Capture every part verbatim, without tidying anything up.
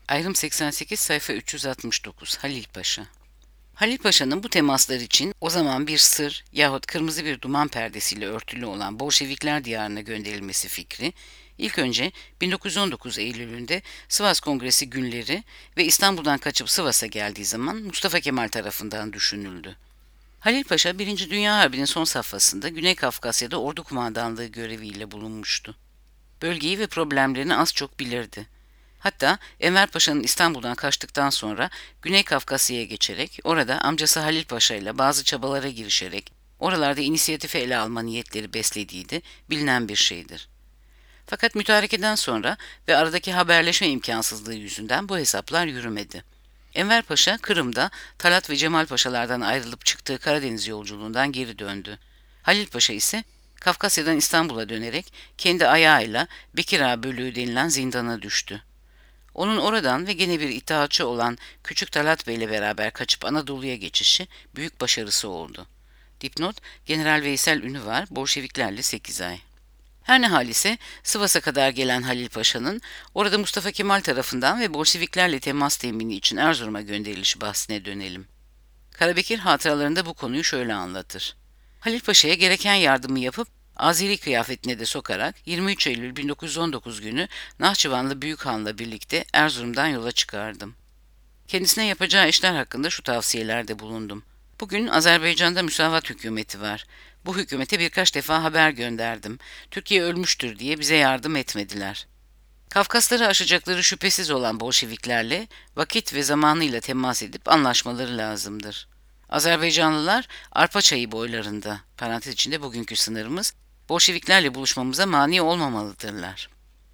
Ayrım seksen sekiz sayfa üç yüz altmış dokuz Halil Paşa. Halil Paşa'nın bu temaslar için o zaman bir sır yahut kırmızı bir duman perdesiyle örtülü olan Bolşevikler diyarına gönderilmesi fikri, ilk önce bin dokuz yüz on dokuz Eylül'ünde Sivas Kongresi günleri ve İstanbul'dan kaçıp Sivas'a geldiği zaman Mustafa Kemal tarafından düşünüldü. Halil Paşa, Birinci Dünya Harbi'nin son safhasında Güney Kafkasya'da ordu kumandanlığı göreviyle bulunmuştu. Bölgeyi ve problemlerini az çok bilirdi. Hatta Enver Paşa'nın İstanbul'dan kaçtıktan sonra Güney Kafkasya'ya geçerek orada amcası Halil Paşa ile bazı çabalara girişerek oralarda inisiyatifi ele alma niyetleri beslediği de bilinen bir şeydir. Fakat mütarekeden sonra ve aradaki haberleşme imkansızlığı yüzünden bu hesaplar yürümedi. Enver Paşa Kırım'da Talat ve Cemal Paşalardan ayrılıp çıktığı Karadeniz yolculuğundan geri döndü. Halil Paşa ise Kafkasya'dan İstanbul'a dönerek kendi ayağıyla Bekir Ağa Bölüğü denilen zindana düştü. Onun oradan ve gene bir itaatçı olan Küçük Talat Bey ile beraber kaçıp Anadolu'ya geçişi büyük başarısı oldu. Dipnot: General Veysel Ünüvar, Bolşeviklerle sekiz ay. Her ne hal ise Sivas'a kadar gelen Halil Paşa'nın orada Mustafa Kemal tarafından ve Bolşeviklerle temas temini için Erzurum'a gönderilişi bahsine dönelim. Karabekir hatıralarında bu konuyu şöyle anlatır. Halil Paşa'ya gereken yardımı yapıp Azeri kıyafetine de sokarak yirmi üç Eylül bin dokuz yüz on dokuz günü Nahçıvanlı Büyük Han'la birlikte Erzurum'dan yola çıkardım. Kendisine yapacağı işler hakkında şu tavsiyelerde bulundum. Bugün Azerbaycan'da müsavat hükümeti var. Bu hükümete birkaç defa haber gönderdim. Türkiye ölmüştür diye bize yardım etmediler. Kafkasları aşacakları şüphesiz olan Bolşeviklerle vakit ve zamanıyla temas edip anlaşmaları lazımdır. Azerbaycanlılar Arpaçayı boylarında, parantez içinde bugünkü sınırımız, Bolşeviklerle buluşmamıza mani olmamalıdırlar.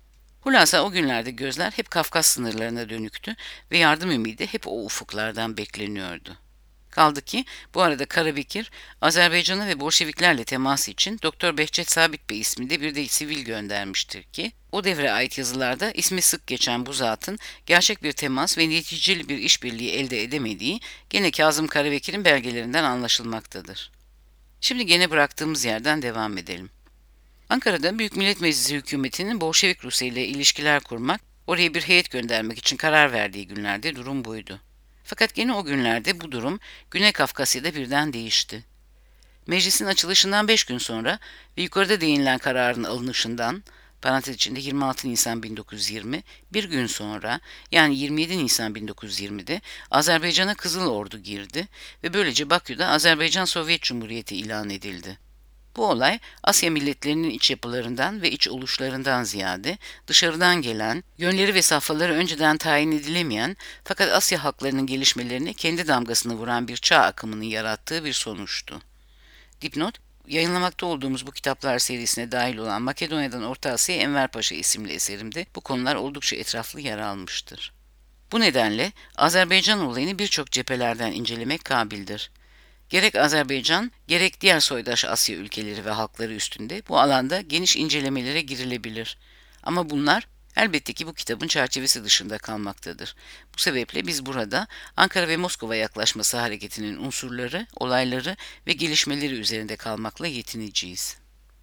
Hulasa o günlerde gözler hep Kafkas sınırlarına dönüktü ve yardım ümidi hep o ufuklardan bekleniyordu. Kaldı ki bu arada Karabekir, Azerbaycan'a ve Bolşeviklerle teması için Doktor Behçet Sabit Bey isminde bir de sivil göndermiştir ki, o devre ait yazılarda ismi sık geçen bu zatın gerçek bir temas ve neticeli bir işbirliği elde edemediği gene Kazım Karabekir'in belgelerinden anlaşılmaktadır. Şimdi gene bıraktığımız yerden devam edelim. Ankara'da Büyük Millet Meclisi hükümetinin Bolşevik Rusya ile ilişkiler kurmak, oraya bir heyet göndermek için karar verdiği günlerde durum buydu. Fakat gene o günlerde bu durum Güney Kafkasya'da birden değişti. Meclisin açılışından beş gün sonra ve yukarıda değinilen kararın alınışından, parantez içinde yirmi altı Nisan bin dokuz yüz yirmi, bir gün sonra yani yirmi yedi Nisan bin dokuz yüz yirmide Azerbaycan'a Kızıl Ordu girdi ve böylece Bakü'de Azerbaycan Sovyet Cumhuriyeti ilan edildi. Bu olay Asya milletlerinin iç yapılarından ve iç oluşlarından ziyade dışarıdan gelen, yönleri ve safhaları önceden tayin edilemeyen fakat Asya halklarının gelişmelerine kendi damgasını vuran bir çağ akımının yarattığı bir sonuçtu. Dipnot: Yayınlamakta olduğumuz bu kitaplar serisine dahil olan Makedonya'dan Orta Asya Enver Paşa isimli eserimde bu konular oldukça etraflı yer almıştır. Bu nedenle Azerbaycan olayını birçok cephelerden incelemek kabildir. Gerek Azerbaycan, gerek diğer soydaş Asya ülkeleri ve halkları üstünde bu alanda geniş incelemelere girilebilir. Ama bunlar elbette ki bu kitabın çerçevesi dışında kalmaktadır. Bu sebeple biz burada Ankara ve Moskova yaklaşması hareketinin unsurları, olayları ve gelişmeleri üzerinde kalmakla yetineceğiz.